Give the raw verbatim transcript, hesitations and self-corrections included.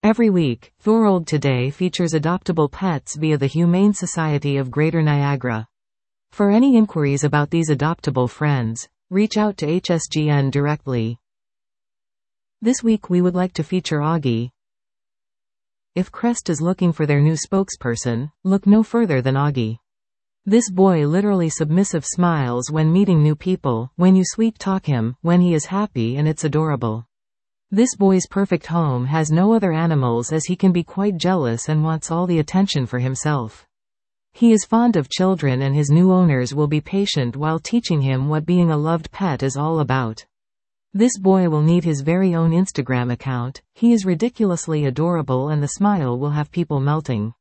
Every week, Thorold Today features adoptable pets via the Humane Society of Greater Niagara. For any inquiries about these adoptable friends, reach out to H S G N directly. This week we would like to feature Augie. If Crest is looking for their new spokesperson, look no further than Augie. This boy literally submissive smiles when meeting new people, when you sweet talk him, when he is happy, and it's adorable. This boy's perfect home has no other animals as he can be quite jealous and wants all the attention for himself. He is fond of children and his new owners will be patient while teaching him what being a loved pet is all about. This boy will need his very own Instagram account. He is ridiculously adorable and the smile will have people melting.